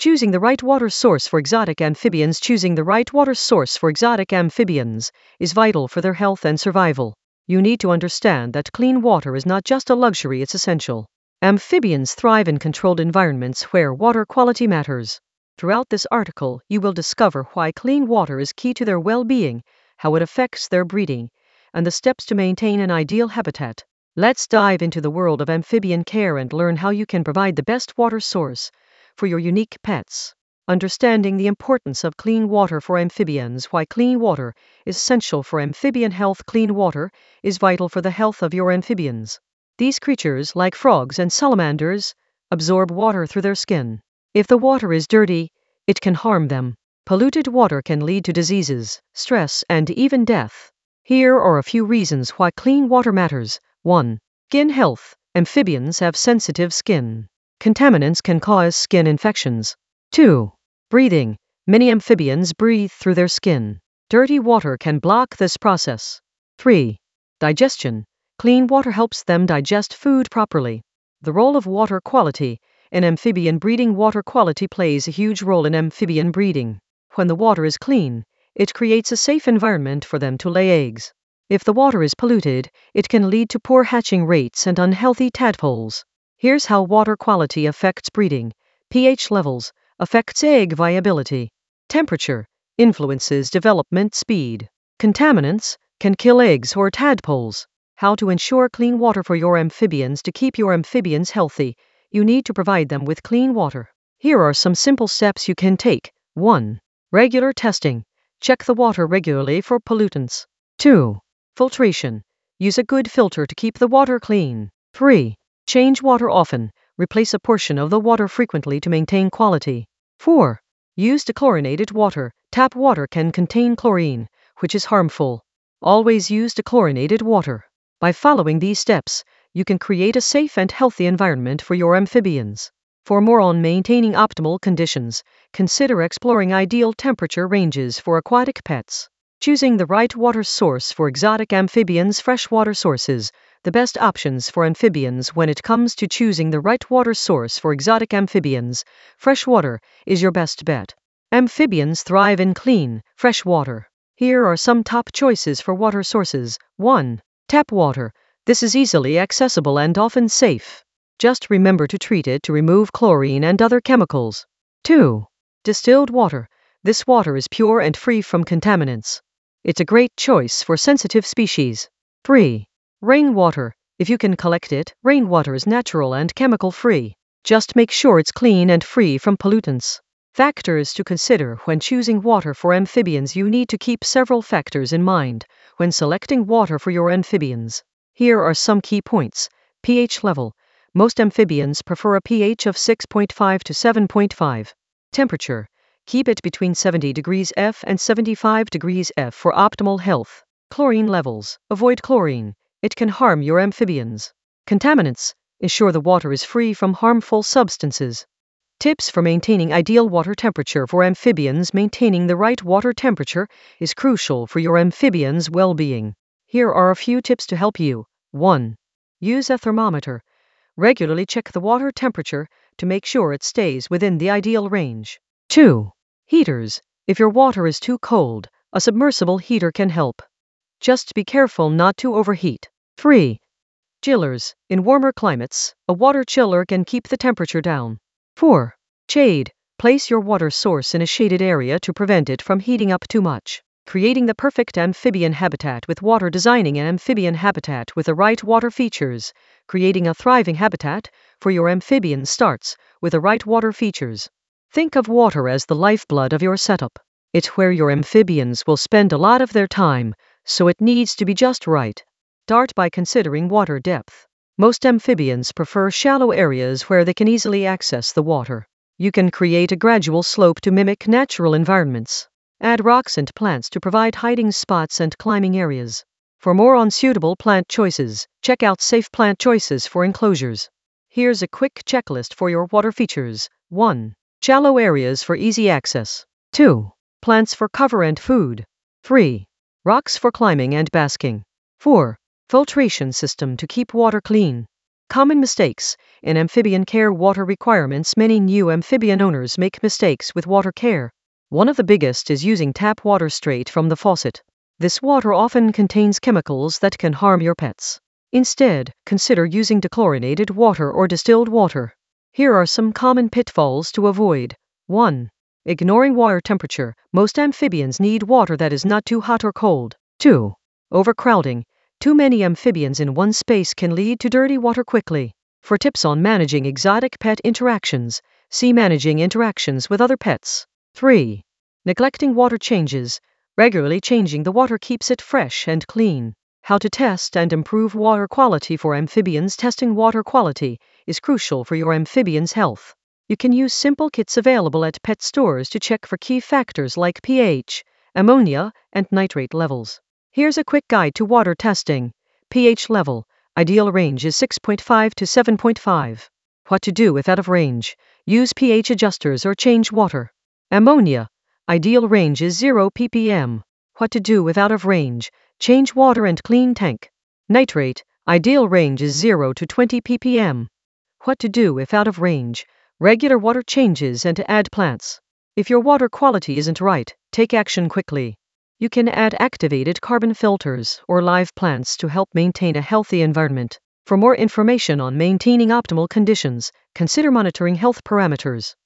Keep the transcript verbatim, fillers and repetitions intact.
Choosing the right water source for exotic amphibians. Choosing the right water source for exotic amphibians is vital for their health and survival. You need to understand that clean water is not just a luxury, it's essential. Amphibians thrive in controlled environments where water quality matters. Throughout this article, you will discover why clean water is key to their well-being, how it affects their breeding, and the steps to maintain an ideal habitat. Let's dive into the world of amphibian care and learn how you can provide the best water source for your unique pets. Understanding the importance of clean water for amphibians. Why clean water is essential for amphibian health. Clean water is vital for the health of your amphibians. These creatures, like frogs and salamanders, absorb water through their skin. If the water is dirty, it can harm them. Polluted water can lead to diseases, stress, and even death. Here are a few reasons why clean water matters. one. Skin health. Amphibians have sensitive skin. Contaminants can cause skin infections. two. Breathing. Many amphibians breathe through their skin. Dirty water can block this process. three. Digestion. Clean water helps them digest food properly. The role of water quality. In amphibian breeding, water quality plays a huge role in amphibian breeding. When the water is clean, it creates a safe environment for them to lay eggs. If the water is polluted, it can lead to poor hatching rates and unhealthy tadpoles. Here's how water quality affects breeding. pH levels affects egg viability. Temperature influences development speed. Contaminants can kill eggs or tadpoles. How to ensure clean water for your amphibians. To keep your amphibians healthy, you need to provide them with clean water. Here are some simple steps you can take. one. Regular testing. Check the water regularly for pollutants. two. Filtration. Use a good filter to keep the water clean. three. Change water often. Replace a portion of the water frequently to maintain quality. four. Use dechlorinated water. Tap water can contain chlorine, which is harmful. Always use dechlorinated water. By following these steps, you can create a safe and healthy environment for your amphibians. For more on maintaining optimal conditions, consider exploring ideal temperature ranges for aquatic pets. Choosing the right water source for exotic amphibians. Freshwater sources. The best options for amphibians. When it comes to choosing the right water source for exotic amphibians, freshwater is your best bet. Amphibians thrive in clean, fresh water. Here are some top choices for water sources. one. Tap water. This is easily accessible and often safe. Just remember to treat it to remove chlorine and other chemicals. two. Distilled water. This water is pure and free from contaminants. It's a great choice for sensitive species. three. Rainwater. If you can collect it, rainwater is natural and chemical-free. Just make sure it's clean and free from pollutants. Factors to consider when choosing water for amphibians. You need to keep several factors in mind when selecting water for your amphibians. Here are some key points. pH level. Most amphibians prefer a pH of six point five to seven point five. Temperature. Keep it between seventy degrees F and seventy-five degrees F for optimal health. Chlorine levels. Avoid chlorine. It can harm your amphibians. Contaminants. Ensure the water is free from harmful substances. Tips for maintaining ideal water temperature for amphibians. Maintaining the right water temperature is crucial for your amphibians' well-being. Here are a few tips to help you. one. Use a thermometer. Regularly check the water temperature to make sure it stays within the ideal range. two. Heaters. If your water is too cold, a submersible heater can help. Just be careful not to overheat. three. Chillers. In warmer climates, a water chiller can keep the temperature down. four. Shade. Place your water source in a shaded area to prevent it from heating up too much. Creating the perfect amphibian habitat with water. Designing an amphibian habitat with the right water features. Creating a thriving habitat for your amphibian starts with the right water features. Think of water as the lifeblood of your setup. It's where your amphibians will spend a lot of their time, so it needs to be just right. Start by considering water depth. Most amphibians prefer shallow areas where they can easily access the water. You can create a gradual slope to mimic natural environments. Add rocks and plants to provide hiding spots and climbing areas. For more on suitable plant choices, check out Safe Plant Choices for enclosures. Here's a quick checklist for your water features. one. Shallow areas for easy access. two. Plants for cover and food. three. Rocks for climbing and basking. four. Filtration system to keep water clean. Common mistakes In amphibian care water requirements, many new amphibian owners make mistakes with water care. One of the biggest is using tap water straight from the faucet. This water often contains chemicals that can harm your pets. Instead, consider using dechlorinated water or distilled water. Here are some common pitfalls to avoid. one. Ignoring water temperature. Most amphibians need water that is not too hot or cold. two. Overcrowding. Too many amphibians in one space can lead to dirty water quickly. For tips on managing exotic pet interactions, see Managing Interactions with Other Pets. three. Neglecting water changes. Regularly changing the water keeps it fresh and clean. How to test and improve water quality for amphibians. Testing water quality is crucial for your amphibian's health. You can use simple kits available at pet stores to check for key factors like pH, ammonia, and nitrate levels. Here's a quick guide to water testing. pH level. Ideal range is six point five to seven point five. What to do if out of range. Use pH adjusters or change water. Ammonia. Ideal range is zero p p m. What to do if out of range. Change water and clean tank. Nitrate. Ideal range is zero to twenty p p m. What to do if out of range. Regular water changes and to add plants. If your water quality isn't right, take action quickly. You can add activated carbon filters or live plants to help maintain a healthy environment. For more information on maintaining optimal conditions, consider monitoring health parameters.